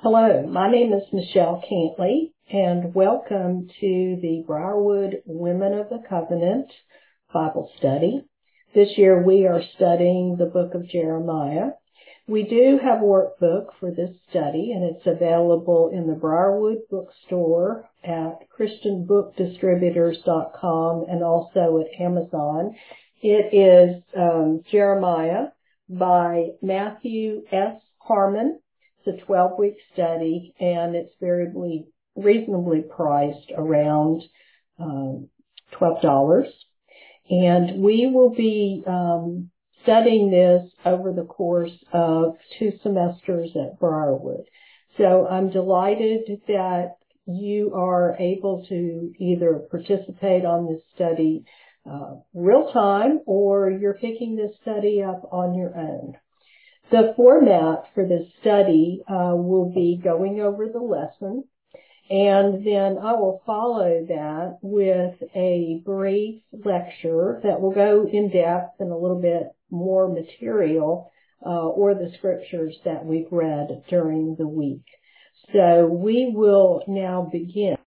Hello, my name is Michelle Cantley, and welcome to the Briarwood Women of the Covenant Bible Study. This year we are studying the book of Jeremiah. We do have a workbook for this study, and it's available in the Briarwood bookstore at christianbookdistributors.com and also at Amazon. It is Jeremiah by Matthew S. Harmon. It's a 12-week study, and it's very reasonably priced, around $12. And we will be studying this over the course of 2 semesters at Briarwood. So I'm delighted that you are able to either participate on this study real time, or you're picking this study up on your own. The format for this study will be going over the lesson, and then I will follow that with a brief lecture that will go in depth and a little bit more material or the scriptures that we've read during the week. So we will now begin.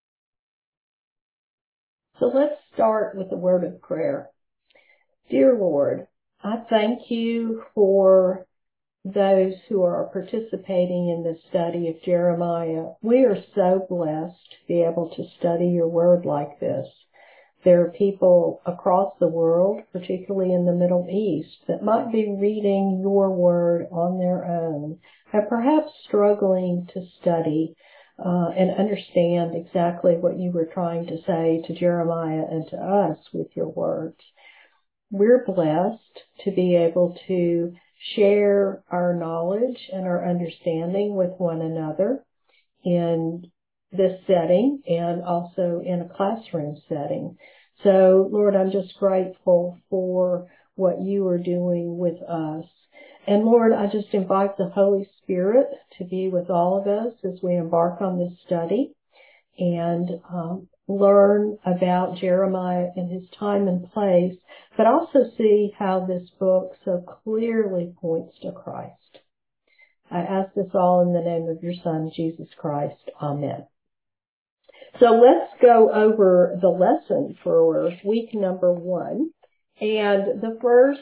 So let's start with a word of prayer. Dear Lord, I thank you for those who are participating in this study of Jeremiah. We are so blessed to be able to study your word like this. There are people across the world, particularly in the Middle East, that might be reading your word on their own and perhaps struggling to study and understand exactly what you were trying to say to Jeremiah and to us with your words. We're blessed to be able to share our knowledge and our understanding with one another in this setting and also in a classroom setting. So, Lord, I'm just grateful for what you are doing with us. And Lord, I just invite the Holy Spirit to be with all of us as we embark on this study and learn about Jeremiah and his time and place, but also see how this book so clearly points to Christ. I ask this all in the name of your Son, Jesus Christ. Amen. So let's go over the lesson for week number 1. And the first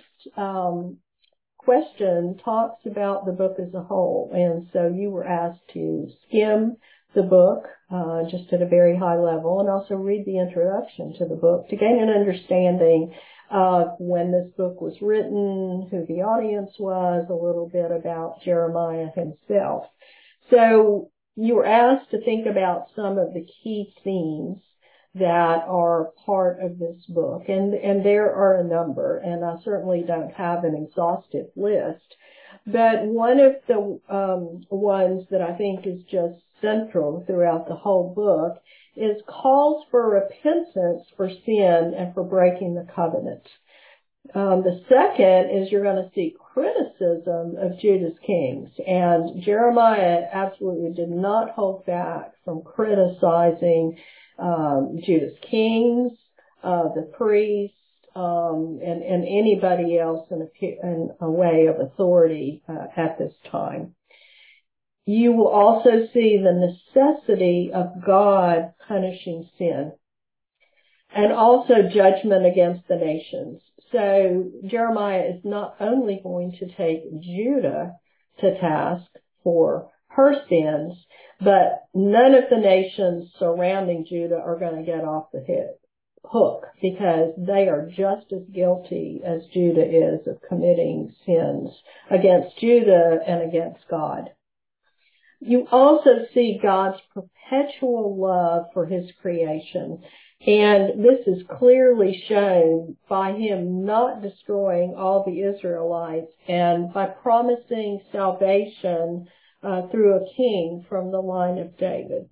question talks about the book as a whole. And so you were asked to skim the book just at a very high level, and also read the introduction to the book to gain an understanding of when this book was written, who the audience was, a little bit about Jeremiah himself. So you were asked to think about some of the key themes that are part of this book, and there are a number, and I certainly don't have an exhaustive list. But one of the ones that I think is just central throughout the whole book is calls for repentance for sin and for breaking the covenant. The second is you're going to see criticism of Judah's kings. And Jeremiah absolutely did not hold back from criticizing Judah's kings, the priests, and anybody else in a way of authority at this time. You will also see the necessity of God punishing sin, and also judgment against the nations. So Jeremiah is not only going to take Judah to task for her sins, but none of the nations surrounding Judah are going to get off the hook, because they are just as guilty as Judah is of committing sins against Judah and against God. You also see God's perpetual love for his creation. And this is clearly shown by him not destroying all the Israelites and by promising salvation through a king from the line of David.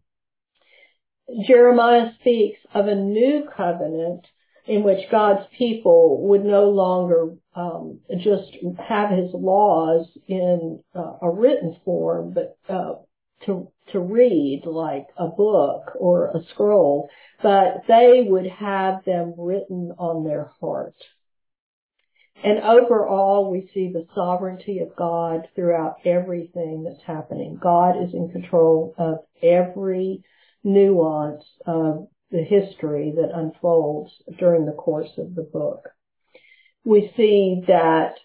Jeremiah speaks of a new covenant in which God's people would no longer just have his laws in a written form, but to read like a book or a scroll, but they would have them written on their heart. And overall, we see the sovereignty of God throughout everything that's happening. God is in control of every nuance of the history that unfolds during the course of the book. We see that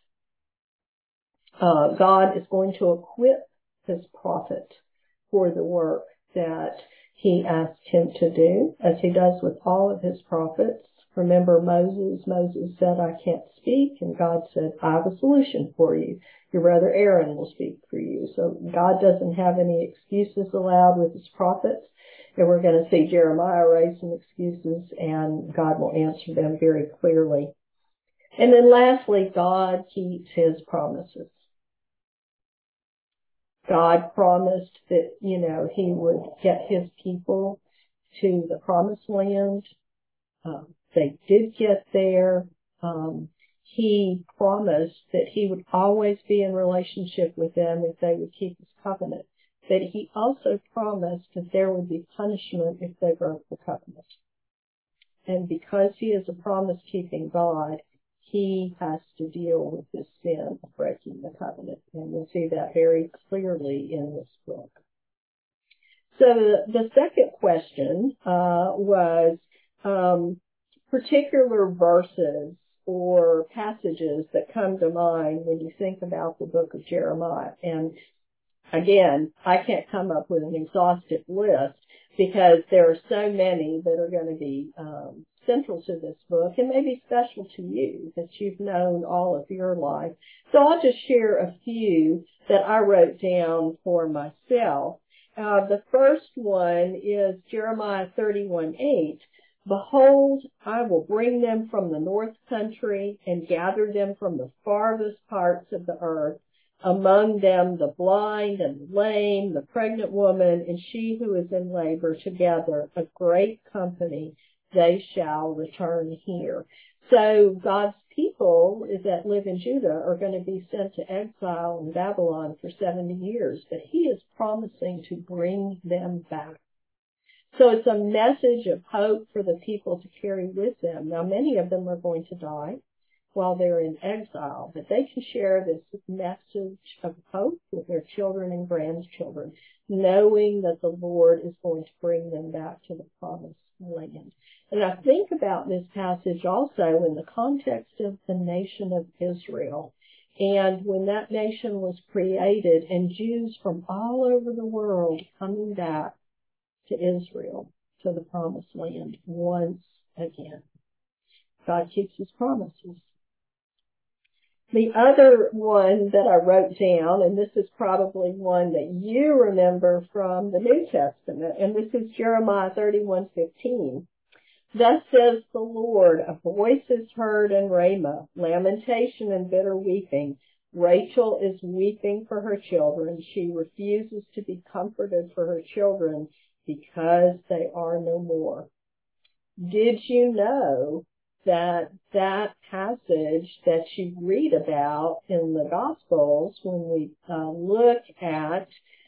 God is going to equip his prophet for the work that he asked him to do, as he does with all of his prophets. Remember Moses? Moses said, I can't speak, and God said, I have a solution for you. Your brother Aaron will speak for you. So God doesn't have any excuses allowed with his prophets, and we're going to see Jeremiah raise some excuses, and God will answer them very clearly. And then lastly, God keeps his promises. God promised that, he would get his people to the promised land. They did get there. He promised that he would always be in relationship with them if they would keep his covenant. But he also promised that there would be punishment if they broke the covenant. And because he is a promise-keeping God, he has to deal with this sin of breaking the covenant. And we'll see that very clearly in this book. So the second question was particular verses or passages that come to mind when you think about the book of Jeremiah. And again, I can't come up with an exhaustive list because there are so many that are going to be central to this book and maybe special to you that you've known all of your life. So I'll just share a few that I wrote down for myself. The first one is Jeremiah 31:8. Behold, I will bring them from the north country and gather them from the farthest parts of the earth, among them the blind and the lame, the pregnant woman, and she who is in labor, together, a great company, they shall return here. So God's people that live in Judah are going to be sent to exile in Babylon for 70 years, but he is promising to bring them back. So it's a message of hope for the people to carry with them. Now, many of them are going to die while they're in exile, but they can share this message of hope with their children and grandchildren, knowing that the Lord is going to bring them back to the promised land. And I think about this passage also in the context of the nation of Israel. And when that nation was created and Jews from all over the world coming back to Israel, to the promised land once again. God keeps his promises. The other one that I wrote down, and this is probably one that you remember from the New Testament, and this is Jeremiah 31:15. Thus says the Lord, a voice is heard in Ramah, lamentation and bitter weeping. Rachel is weeping for her children. She refuses to be comforted for her children because they are no more. Did you know that passage that you read about in the Gospels, when we look at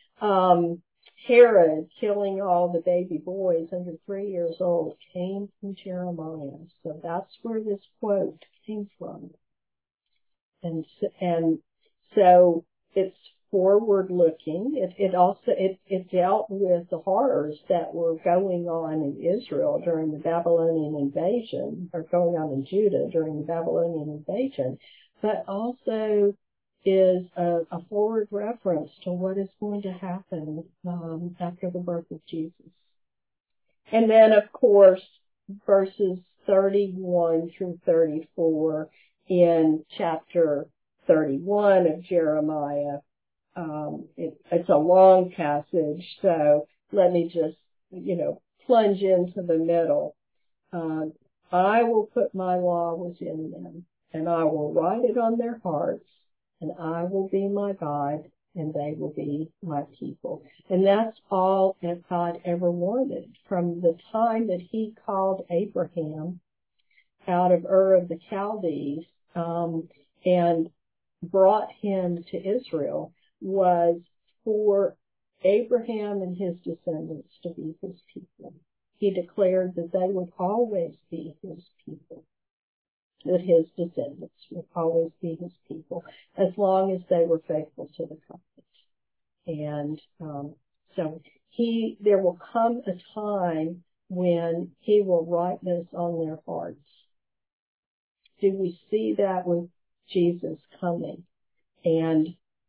Herod killing all the baby boys under 3 years old, came from Jeremiah? So that's where this quote came from. And so it's forward-looking. It also dealt with the horrors that were going on in Israel during the Babylonian invasion, or going on in Judah during the Babylonian invasion, but also is a forward reference to what is going to happen after the birth of Jesus. And then, of course, verses 31 through 34 in chapter 31 of Jeremiah. It's a long passage, so let me just, plunge into the middle. I will put my law within them, and I will write it on their hearts, and I will be my God, and they will be my people. And that's all that God ever wanted. From the time that he called Abraham out of Ur of the Chaldees, and brought him to Israel, was for Abraham and his descendants to be his people. He declared that they would always be his people. that his descendants would always be his people as long as they were faithful to the covenant. And so there will come a time when he will write this on their hearts. Do we see that with Jesus coming? And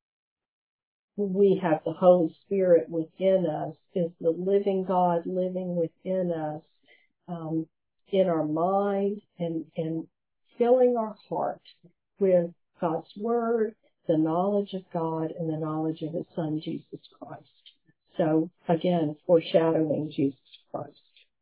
we have the Holy Spirit within us. Is the living God living within us, in our mind, and filling our heart with God's Word, the knowledge of God, and the knowledge of His Son, Jesus Christ. So, again, foreshadowing Jesus Christ.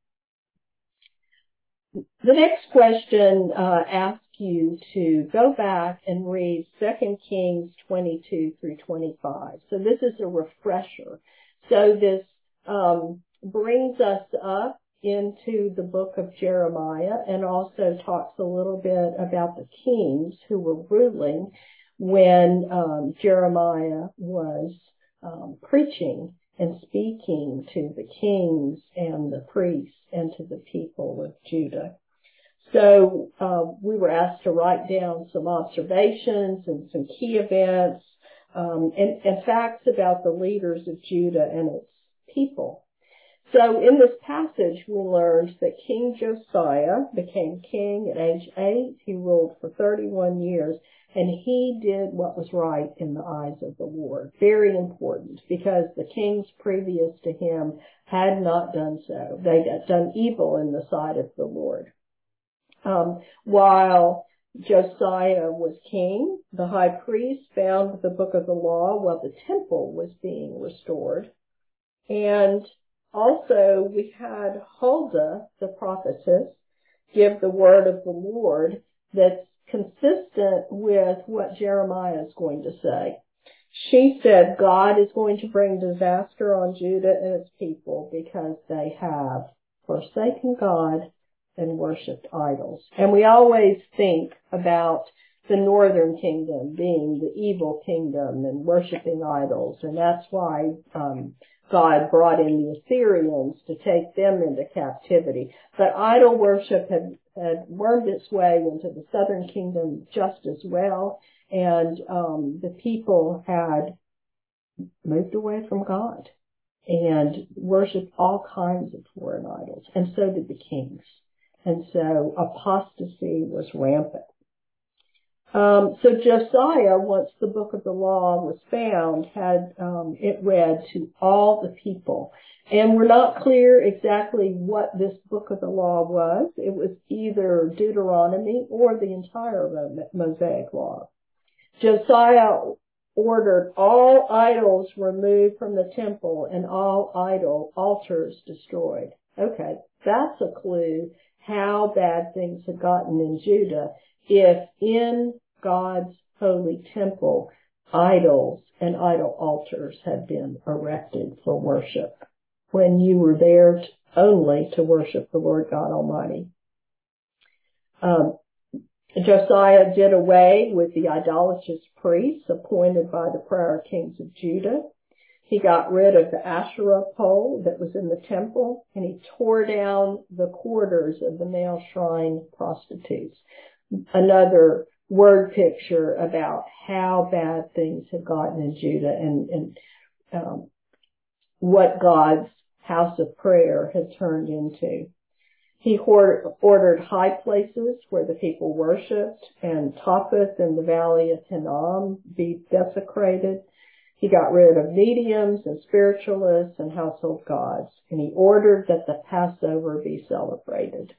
The next question asks you to go back and read 2 Kings 22 through 25. So this is a refresher. So this brings us up into the book of Jeremiah and also talks a little bit about the kings who were ruling when Jeremiah was preaching and speaking to the kings and the priests and to the people of Judah. So we were asked to write down some observations and some key events and facts about the leaders of Judah and its people. So in this passage, we learned that King Josiah became king at age 8. He ruled for 31 years, and he did what was right in the eyes of the Lord. Very important, because the kings previous to him had not done so. They had done evil in the sight of the Lord. While Josiah was king, the high priest found the book of the law while the temple was being restored. And also we had Huldah, the prophetess, give the word of the Lord that's consistent with what Jeremiah is going to say. She said God is going to bring disaster on Judah and its people because they have forsaken God and worshipped idols. And we always think about the northern kingdom being the evil kingdom and worshiping idols, and that's why God brought in the Assyrians to take them into captivity. But idol worship had wormed its way into the southern kingdom just as well, and the people had moved away from God and worshipped all kinds of foreign idols, and so did the kings. And so apostasy was rampant. So Josiah, once the book of the law was found, had it read to all the people. And we're not clear exactly what this book of the law was. It was either Deuteronomy or the entire Mosaic law. Josiah ordered all idols removed from the temple and all idol altars destroyed. Okay, that's a clue how bad things had gotten in Judah if in God's holy temple idols and idol altars had been erected for worship when you were there only to worship the Lord God Almighty. Josiah did away with the idolatrous priests appointed by the prior kings of Judah. He got rid of the Asherah pole that was in the temple, and he tore down the quarters of the male shrine prostitutes. Another word picture about how bad things had gotten in Judah and what God's house of prayer had turned into. He ordered high places where the people worshipped, and Topheth in the valley of Hinnom be desecrated. He got rid of mediums and spiritualists and household gods, and he ordered that the Passover be celebrated.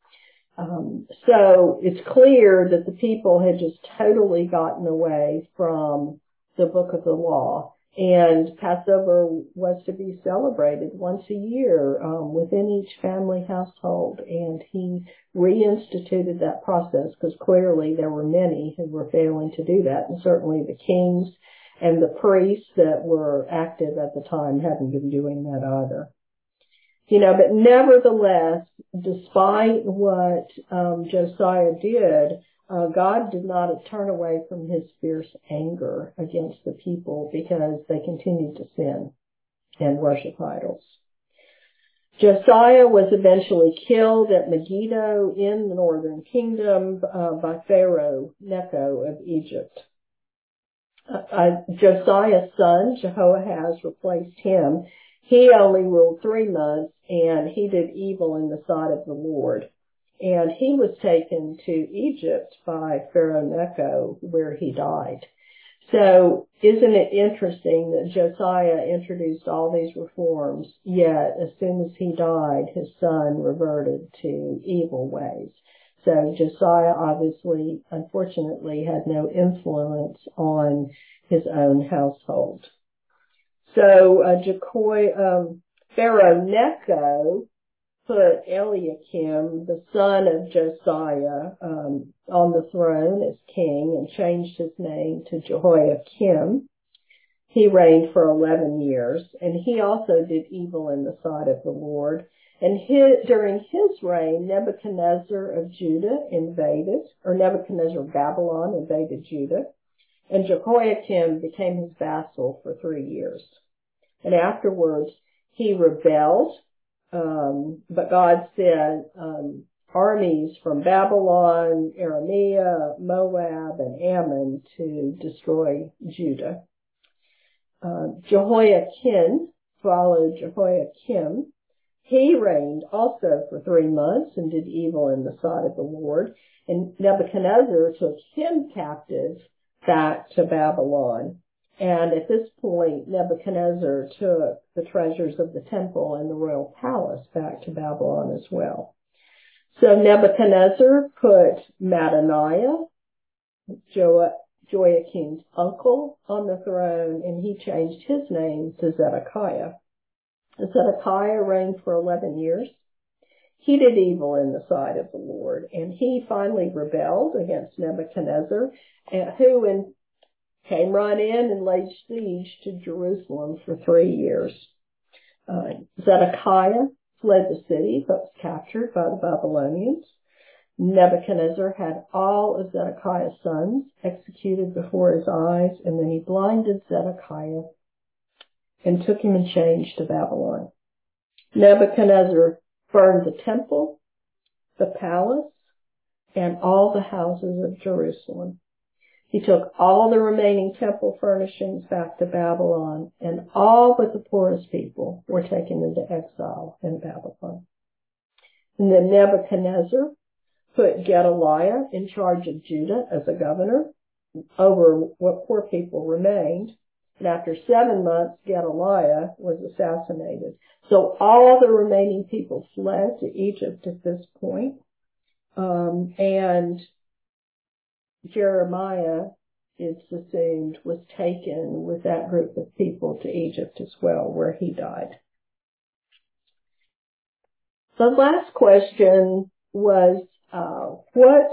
So it's clear that the people had just totally gotten away from the book of the law, and Passover was to be celebrated once a year within each family household, and he reinstituted that process because clearly there were many who were failing to do that, and certainly the kings and the priests that were active at the time hadn't been doing that either. But nevertheless, despite what Josiah did, God did not turn away from his fierce anger against the people because they continued to sin and worship idols. Josiah was eventually killed at Megiddo in the northern kingdom by Pharaoh Necho of Egypt. Josiah's son, Jehoahaz, replaced him. He only ruled 3 months, and he did evil in the sight of the Lord. And he was taken to Egypt by Pharaoh Necho, where he died. So isn't it interesting that Josiah introduced all these reforms, yet as soon as he died, his son reverted to evil ways. So Josiah obviously, unfortunately, had no influence on his own household. So Pharaoh Necho put Eliakim, the son of Josiah, on the throne as king and changed his name to Jehoiakim. He reigned for 11 years, and he also did evil in the sight of the Lord. And during his reign, Nebuchadnezzar of Babylon invaded Judah, and Jehoiakim became his vassal for 3 years. And afterwards, he rebelled, but God sent armies from Babylon, Aramea, Moab, and Ammon to destroy Judah. Jehoiakim followed Jehoiakim. He reigned also for 3 months and did evil in the sight of the Lord. And Nebuchadnezzar took him captive back to Babylon. And at this point, Nebuchadnezzar took the treasures of the temple and the royal palace back to Babylon as well. So Nebuchadnezzar put Mattaniah, Joachim's uncle, on the throne, and he changed his name to Zedekiah. Zedekiah reigned for 11 years. He did evil in the sight of the Lord, and he finally rebelled against Nebuchadnezzar, who came right in and laid siege to Jerusalem for 3 years. Zedekiah fled the city, but was captured by the Babylonians. Nebuchadnezzar had all of Zedekiah's sons executed before his eyes, and then he blinded Zedekiah and took him in chains to Babylon. Nebuchadnezzar burned the temple, the palace, and all the houses of Jerusalem. He took all the remaining temple furnishings back to Babylon, and all but the poorest people were taken into exile in Babylon. And then Nebuchadnezzar put Gedaliah in charge of Judah as a governor over what poor people remained. And after 7 months, Gedaliah was assassinated. So all the remaining people fled to Egypt at this point. And Jeremiah, it's assumed, was taken with that group of people to Egypt as well, where he died. The last question was, what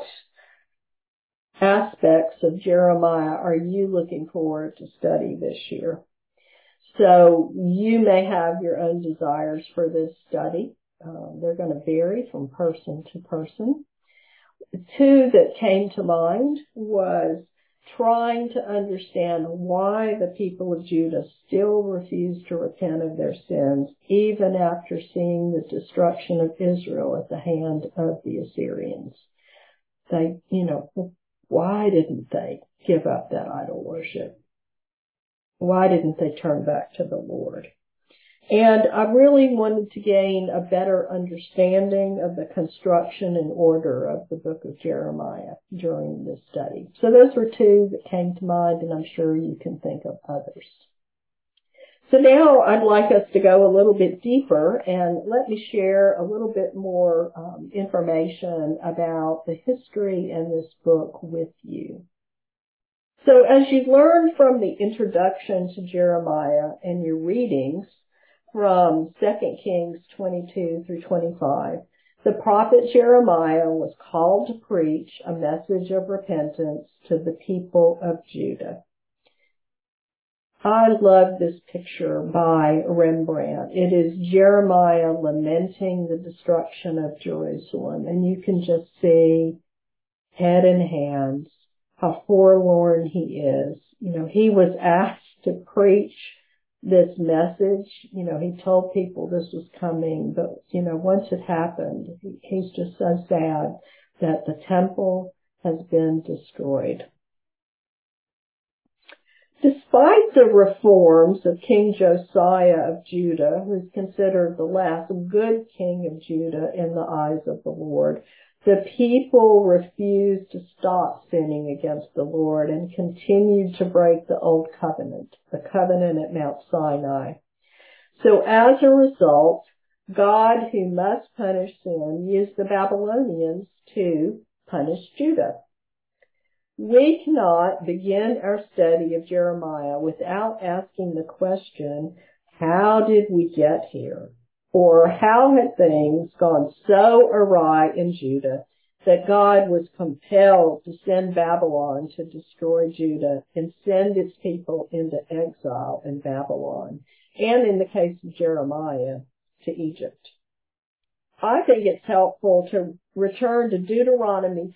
aspects of Jeremiah are you looking forward to study this year? So you may have your own desires for this study. They're going to vary from person to person. 2 that came to mind was trying to understand why the people of Judah still refused to repent of their sins, even after seeing the destruction of Israel at the hand of the Assyrians. They, why didn't they give up that idol worship? Why didn't they turn back to the Lord? And I really wanted to gain a better understanding of the construction and order of the book of Jeremiah during this study. So those were 2 that came to mind, and I'm sure you can think of others. So now I'd like us to go a little bit deeper, and let me share a little bit more information about the history in this book with you. So as you've learned from the introduction to Jeremiah and your readings, from 2 Kings 22 through 25, the prophet Jeremiah was called to preach a message of repentance to the people of Judah. I love this picture by Rembrandt. It is Jeremiah lamenting the destruction of Jerusalem, and you can just see, head in hands, how forlorn he is. He was asked to preach this message. He told people this was coming, but, once it happened, he's just so sad that the temple has been destroyed. Despite the reforms of King Josiah of Judah, who's considered the last good king of Judah in the eyes of the Lord, the people refused to stop sinning against the Lord and continued to break the old covenant, the covenant at Mount Sinai. So as a result, God, who must punish sin, used the Babylonians to punish Judah. We cannot begin our study of Jeremiah without asking the question, how did we get here? Or how had things gone so awry in Judah that God was compelled to send Babylon to destroy Judah and send its people into exile in Babylon, and in the case of Jeremiah, to Egypt? I think it's helpful to return to Deuteronomy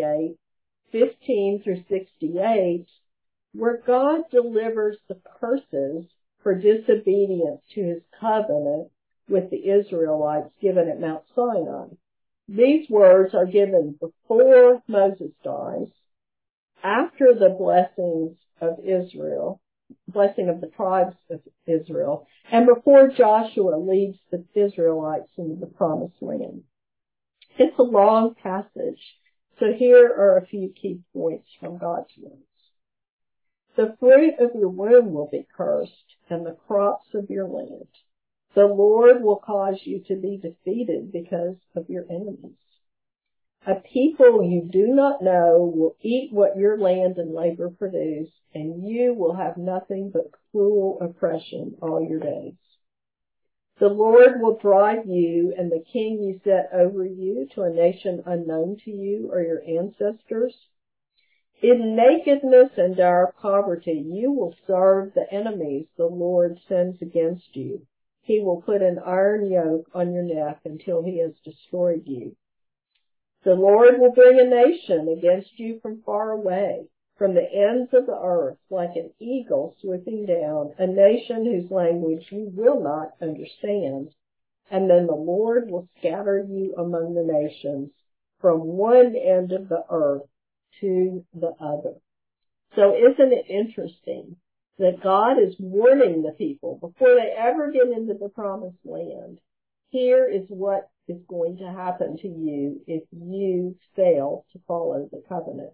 28:15 through 68, where God delivers the curses for disobedience to his covenant with the Israelites given at Mount Sinai. These words are given before Moses dies, after the blessings of Israel, blessing of the tribes of Israel, and before Joshua leads the Israelites into the promised land. It's a long passage, so here are a few key points from God's words. The fruit of your womb will be cursed, and the crops of your land. The Lord will cause you to be defeated because of your enemies. A people you do not know will eat what your land and labor produce, and you will have nothing but cruel oppression all your days. The Lord will drive you and the king you set over you to a nation unknown to you or your ancestors. In nakedness and dire poverty, you will serve the enemies the Lord sends against you. He will put an iron yoke on your neck until he has destroyed you. The Lord will bring a nation against you from far away, from the ends of the earth, like an eagle swooping down, a nation whose language you will not understand. And then the Lord will scatter you among the nations, from one end of the earth to the other. So isn't it interesting that God is warning the people before they ever get into the promised land? Here is what is going to happen to you if you fail to follow the covenant.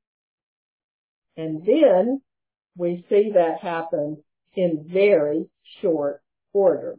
And then we see that happen in very short order.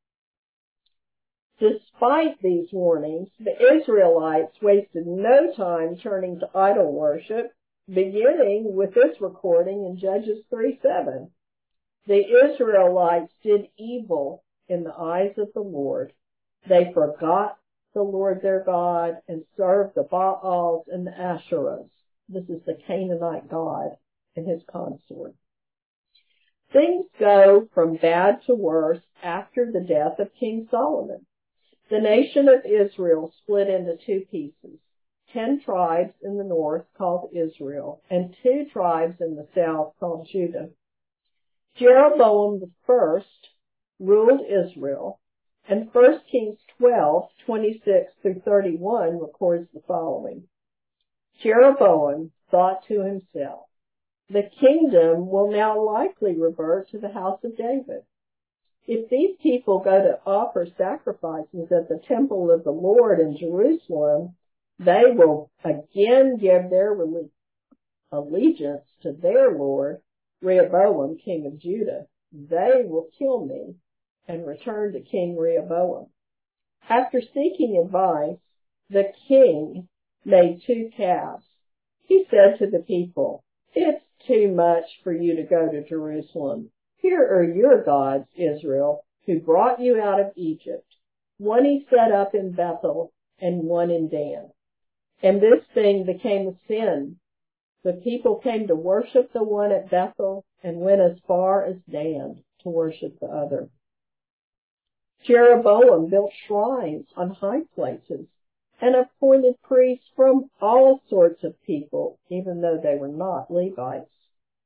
Despite these warnings, the Israelites wasted no time turning to idol worship, beginning with this recording in Judges 3:7. The Israelites did evil in the eyes of the Lord. They forgot the Lord their God and served the Baals and the Asherahs. This is the Canaanite god and his consort. Things go from bad to worse after the death of King Solomon. The nation of Israel split into two pieces, 10 tribes in the north called Israel, and 2 tribes in the south called Judah. Jeroboam I ruled Israel, and 1 Kings 12:26 through 31 records the following. Jeroboam thought to himself, the kingdom will now likely revert to the house of David. If these people go to offer sacrifices at the temple of the Lord in Jerusalem, they will again give their allegiance to their Lord, Rehoboam, king of Judah. They will kill me and return to King Rehoboam. After seeking advice, the king made 2 calves. He said to the people, it's too much for you to go to Jerusalem. Here are your gods, Israel, who brought you out of Egypt. One he set up in Bethel and one in Dan. And this thing became a sin. The people came to worship the one at Bethel and went as far as Dan to worship the other. Jeroboam built shrines on high places and appointed priests from all sorts of people, even though they were not Levites.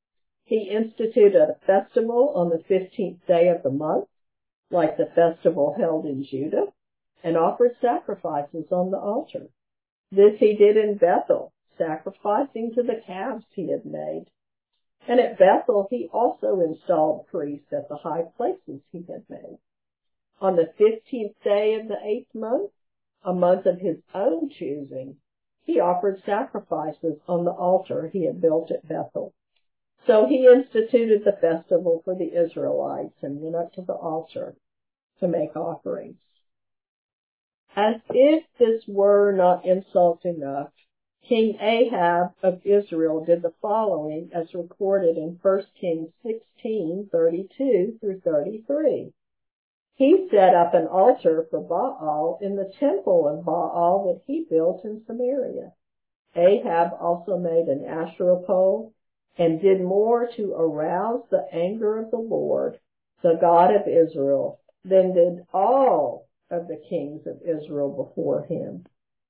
He instituted a festival on the 15th day of the month, like the festival held in Judah, and offered sacrifices on the altar. This he did in Bethel, sacrificing to the calves he had made. And at Bethel he also installed priests at the high places he had made. On the 15th day of the 8th month, a month of his own choosing, he offered sacrifices on the altar he had built at Bethel. So he instituted the festival for the Israelites and went up to the altar to make offerings. As if this were not insult enough, King Ahab of Israel did the following as recorded in 1 Kings 16:32 through 33. He set up an altar for Baal in the temple of Baal that he built in Samaria. Ahab also made an Asherah pole and did more to arouse the anger of the Lord, the God of Israel, than did all of the kings of Israel before him.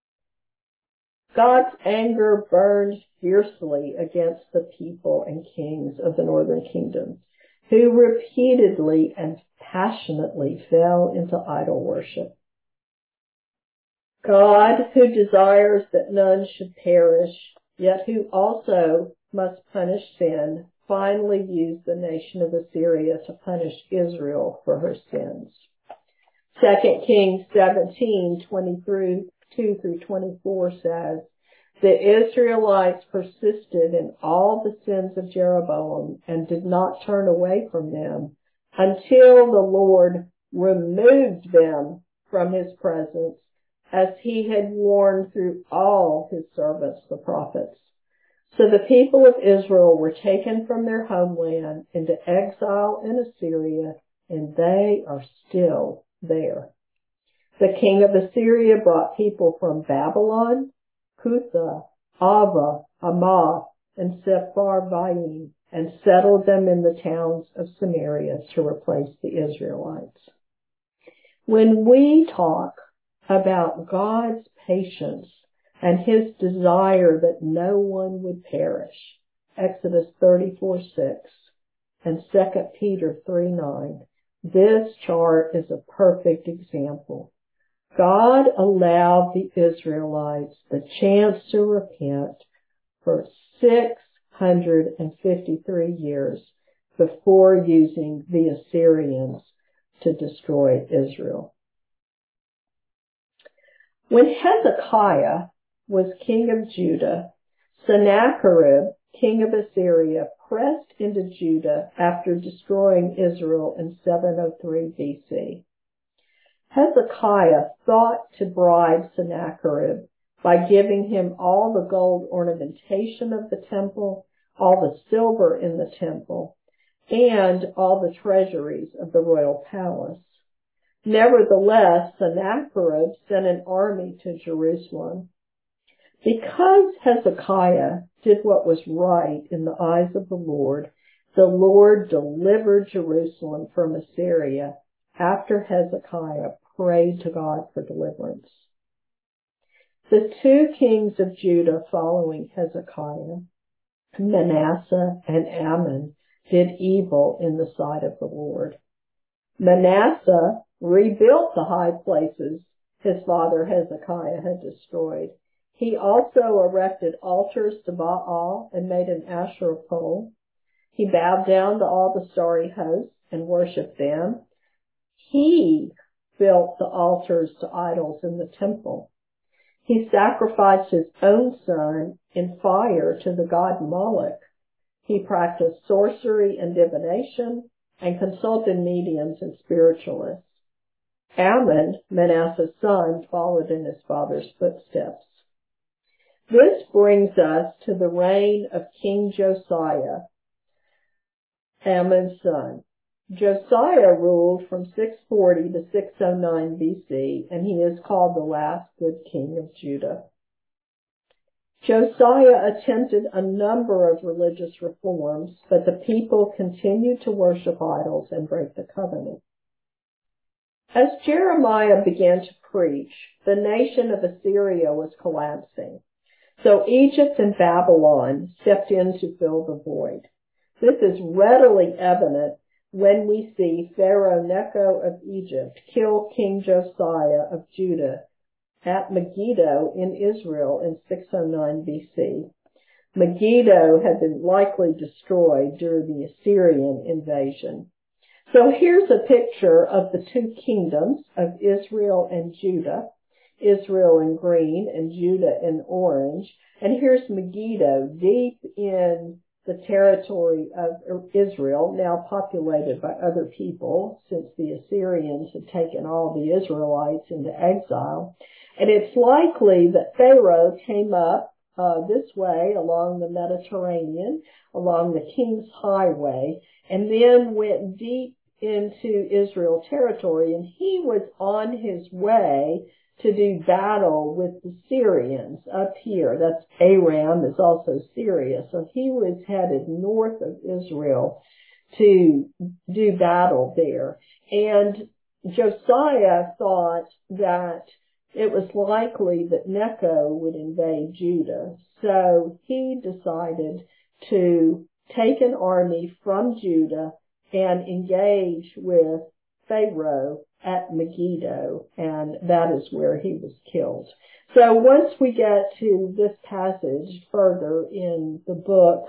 God's anger burned fiercely against the people and kings of the northern kingdom, who repeatedly and passionately fell into idol worship. God, who desires that none should perish, yet who also must punish sin, finally used the nation of Assyria to punish Israel for her sins. 2 Kings 17:22 through 24 says, the Israelites persisted in all the sins of Jeroboam and did not turn away from them until the Lord removed them from his presence, as he had warned through all his servants, the prophets. So the people of Israel were taken from their homeland into exile in Assyria, and they are still there. The king of Assyria brought people from Babylon, Cutha, Ava, Hamath, and Sepharvaim, and settled them in the towns of Samaria to replace the Israelites. When we talk about God's patience and his desire that no one would perish, Exodus 34:6 and 2 Peter 3:9, this chart is a perfect example. God allowed the Israelites the chance to repent for 653 years before using the Assyrians to destroy Israel. When Hezekiah was king of Judah, Sennacherib, king of Assyria, pressed into Judah after destroying Israel in 703 BC. Hezekiah thought to bribe Sennacherib by giving him all the gold ornamentation of the temple, all the silver in the temple, and all the treasuries of the royal palace. Nevertheless, Sennacherib sent an army to Jerusalem. Because Hezekiah did what was right in the eyes of the Lord delivered Jerusalem from Assyria after Hezekiah prayed to God for deliverance. The two kings of Judah following Hezekiah, Manasseh and Amon, did evil in the sight of the Lord. Manasseh rebuilt the high places his father Hezekiah had destroyed. He also erected altars to Baal and made an Asherah pole. He bowed down to all the starry hosts and worshipped them. He built the altars to idols in the temple. He sacrificed his own son in fire to the god Moloch. He practiced sorcery and divination and consulted mediums and spiritualists. Amon, Manasseh's son, followed in his father's footsteps. This brings us to the reign of King Josiah, Amon's son. Josiah ruled from 640 to 609 BC, and he is called the last good king of Judah. Josiah attempted a number of religious reforms, but the people continued to worship idols and break the covenant. As Jeremiah began to preach, the nation of Assyria was collapsing. So Egypt and Babylon stepped in to fill the void. This is readily evident when we see Pharaoh Necho of Egypt kill King Josiah of Judah at Megiddo in Israel in 609 BC. Megiddo had been likely destroyed during the Assyrian invasion. So here's a picture of the two kingdoms of Israel and Judah, Israel in green and Judah in orange. And here's Megiddo, deep in the territory of Israel, now populated by other people since the Assyrians had taken all the Israelites into exile. And it's likely that Pharaoh came up this way along the Mediterranean, along the King's Highway, and then went deep into Israel territory, and he was on his way to do battle with the Syrians up here. That's Aram, is also Syria. So he was headed north of Israel to do battle there. And Josiah thought that it was likely that Necho would invade Judah. So he decided to take an army from Judah and engage with Pharaoh at Megiddo, and that is where he was killed. So once we get to this passage further in the book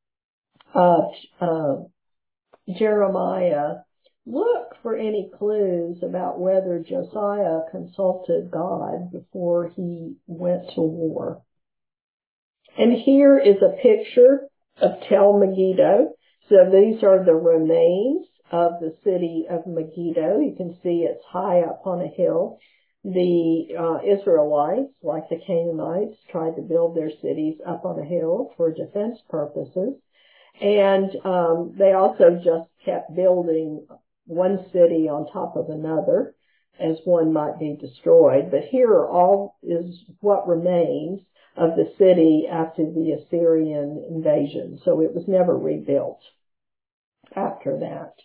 of Jeremiah, look for any clues about whether Josiah consulted God before he went to war. And here is a picture of Tel Megiddo. So these are the remains of the city of Megiddo. You can see it's high up on a hill. The Israelites, like the Canaanites, tried to build their cities up on a hill for defense purposes. And they also just kept building one city on top of another as one might be destroyed. But here all is what remains of the city after the Assyrian invasion. So it was never rebuilt after that.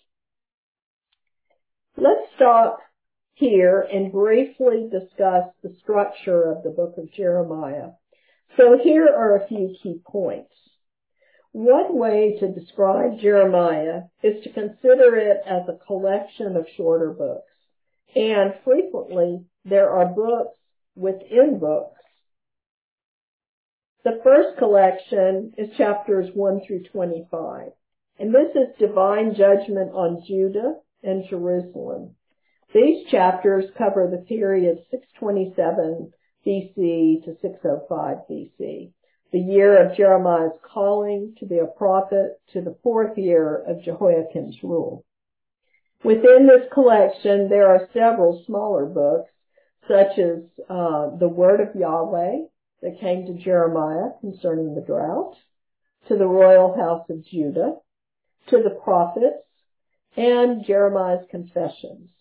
Let's stop here and briefly discuss the structure of the book of Jeremiah. So here are a few key points. One way to describe Jeremiah is to consider it as a collection of shorter books. And frequently there are books within books. The first collection is chapters 1 through 25. And this is divine judgment on Judah and Jerusalem. These chapters cover the period 627 BC to 605 BC, the year of Jeremiah's calling to be a prophet to the 4th year of Jehoiakim's rule. Within this collection, there are several smaller books, such as the Word of Yahweh that came to Jeremiah concerning the drought, to the royal house of Judah, to the prophets, and Jeremiah's confessions.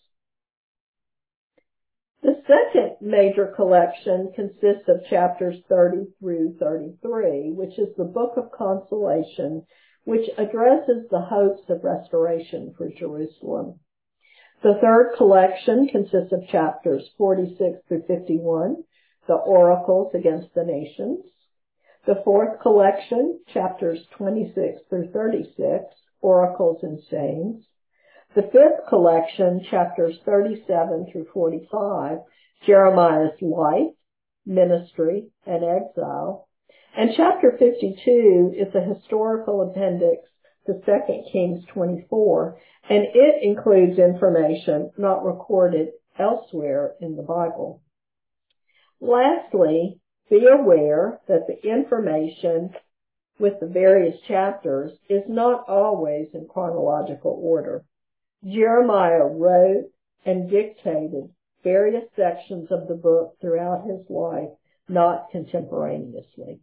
The second major collection consists of chapters 30 through 33, which is the Book of Consolation, which addresses the hopes of restoration for Jerusalem. The third collection consists of chapters 46 through 51, the Oracles against the Nations. The fourth collection, chapters 26 through 36, Oracles and Sayings. The fifth collection, chapters 37 through 45, Jeremiah's life, ministry, and exile. And chapter 52 is a historical appendix to 2 Kings 24, and it includes information not recorded elsewhere in the Bible. Lastly, be aware that the information with the various chapters is not always in chronological order. Jeremiah wrote and dictated various sections of the book throughout his life, not contemporaneously.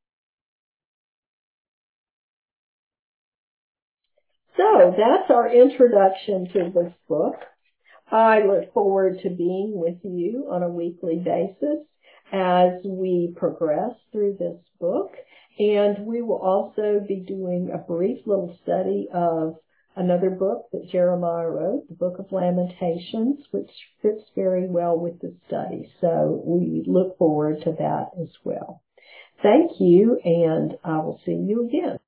So that's our introduction to this book. I look forward to being with you on a weekly basis as we progress through this book. And we will also be doing a brief little study of another book that Jeremiah wrote, the Book of Lamentations, which fits very well with the study. So we look forward to that as well. Thank you, and I will see you again.